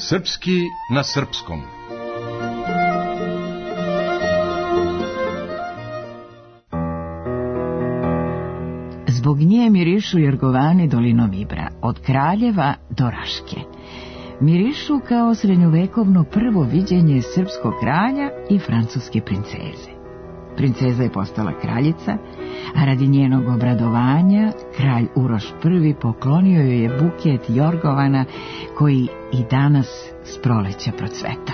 Srpski na srpskom. Zbog nje mirišu Jorgovani dolinom Ibra, od Kraljeva do Raške. Mirišu kao srednjovekovno prvo viđenje srpskog kralja i francuske princeze. Princeza je postala kraljica, a radi njenog obradovanja kralj Uroš I poklonio joj je buket jorgovana koji i danas s proleća procveta.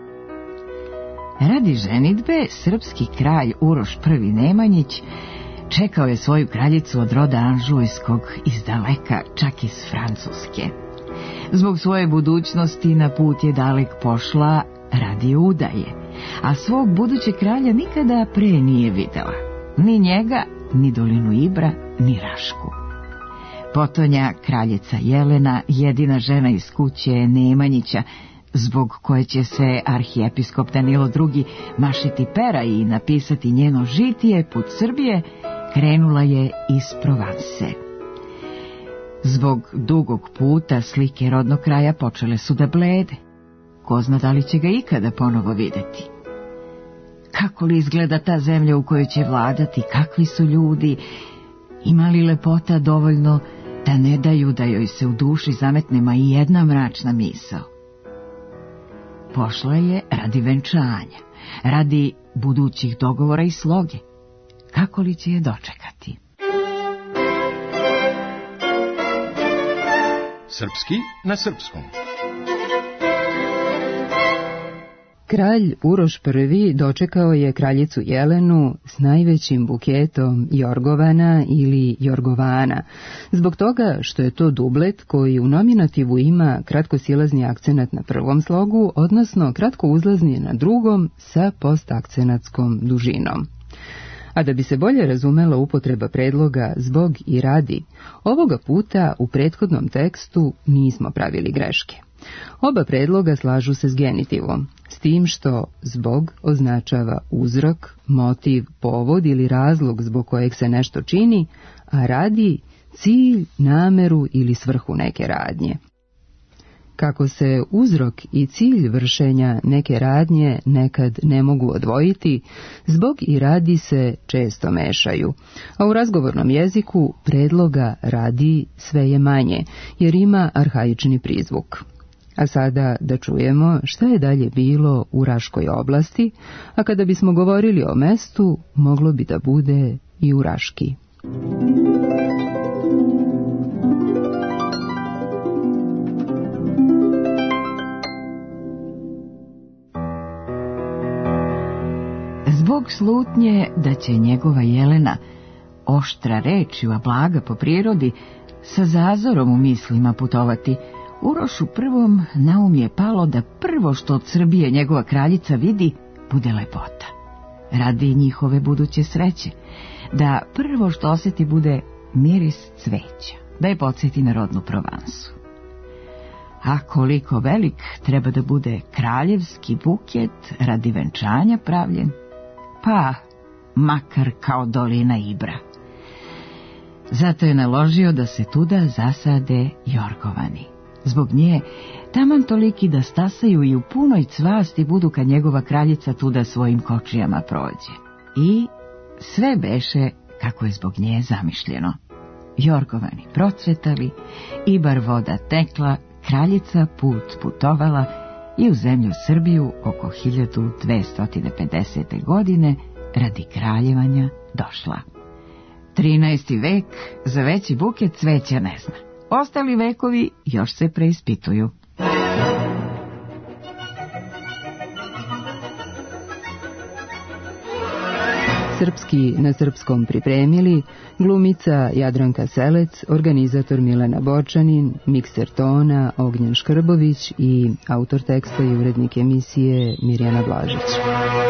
Radi ženidbe srpski kralj Uroš I Nemanjić čekao je svoju kraljicu od roda Anžujskog iz daleka, čak iz Francuske. Zbog svoje budućnosti na put je dalek pošla radi udaje, a svog budućeg kralja nikada pre nije videla. Ni njega, ni dolinu Ibra, ni Rašku. Potonja kraljica Jelena, jedina žena iz kuće Nemanjića, zbog koje će se arhijepiskop Danilo II mašiti pera i napisati njeno žitije put Srbije, krenula je iz Provanse. Zbog dugog puta slike rodnog kraja počele su da blede. Ko zna da li će ga ikada ponovo videti. Kako li izgleda ta zemlja u kojoj će vladati, kakvi su ljudi, ima li lepota dovoljno da ne daju da joj se u duši zametne ma i jedna mračna misao. Pošla je radi venčanja, radi budućih dogovora i sloge. Kako li će je dočekati? Srpski na srpskom. Kralj Uroš I dočekao je kraljicu Jelenu s najvećim buketom jorgovana ili jorgovana, zbog toga što je to dublet koji u nominativu ima kratkosilazni akcenat na prvom slogu, odnosno kratko uzlazni na drugom sa postakcenatskom dužinom. A da bi se bolje razumela upotreba predloga zbog i radi, ovoga puta u prethodnom tekstu nismo pravili greške. Oba predloga slažu se s genitivom, s tim što zbog označava uzrok, motiv, povod ili razlog zbog kojeg se nešto čini, a radi cilj, nameru ili svrhu neke radnje. Kako se uzrok i cilj vršenja neke radnje nekad ne mogu odvojiti, zbog i radi se često mešaju, a u razgovornom jeziku predloga radi sve je manje, jer ima arhaični prizvuk. A sada da čujemo šta je dalje bilo u Raškoj oblasti, a kada bismo govorili o mestu, moglo bi da bude i u Raški. Zbog slutnje da će njegova Jelena, oštra rečju, a blaga po prirodi, sa zazorom u mislima putovati, Urošu I na um je palo da prvo što od Srbije njegova kraljica vidi bude lepota. Radi njihove buduće sreće, da prvo što osjeti bude miris cveća, da je podsjeti na rodnu Provansu. A koliko velik treba da bude kraljevski buket radi venčanja pravljen, pa makar kao dolina Ibra. Zato je naložio da se tuda zasade jorgovani. Zbog nje taman toliki da stasaju i u punoj cvasti budu kad njegova kraljica tuda svojim kočijama prođe. I sve beše kako je zbog nje zamišljeno. Jorgovani procvetali, Ibar voda tekla, kraljica put putovala i u zemlju Srbiju oko 1250. godine radi kraljevanja došla. 13. vek za veći buket cveća ne zna. Ostali vekovi još se preispituju. Srpski na srpskom pripremili glumica Jadranka Selec, organizator Milena Bočanin, mikser tona Ognjen Škrbović i autor teksta i urednik emisije Mirjana Blažić.